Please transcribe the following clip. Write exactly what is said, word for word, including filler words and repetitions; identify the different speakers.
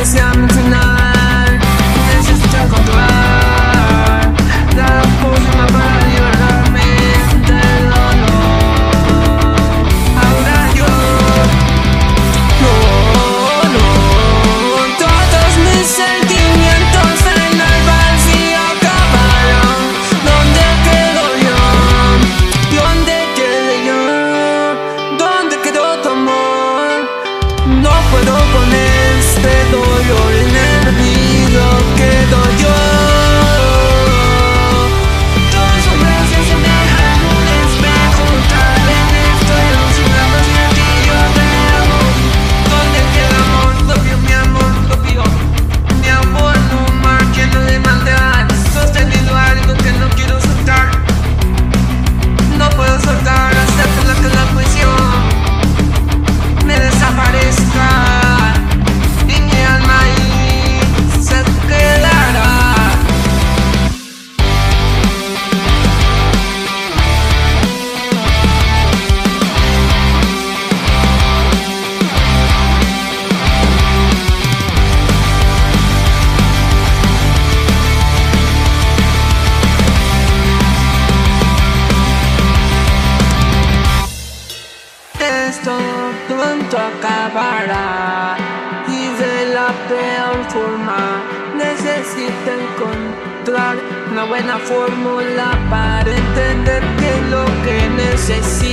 Speaker 1: deseando un final. Necesito encontrar la forma para liberarme del dolor. Ahora yo no, no, todos mis sentimientos en el vacío acabaron. ¿Dónde quedo yo? ¿Dónde quedé yo? ¿Dónde quedó tu amor? No puedo con este dolor en el olvido, quedo yo. Tus sombras se asemejan a un espejo, tal vez estoy alucinando sin ti yo veo. ¿Dónde queda amor? Lo vio mi amor, lo vio mi amor en un mar lleno de maldad, sostenido algo que no quiero soltar. No puedo soltar hasta que la prisión me desaparezca y mi alma ahí se quedará. Esto pronto acabará y de la peor forma. Necesito encontrar una buena fórmula para entender qué es lo que necesito.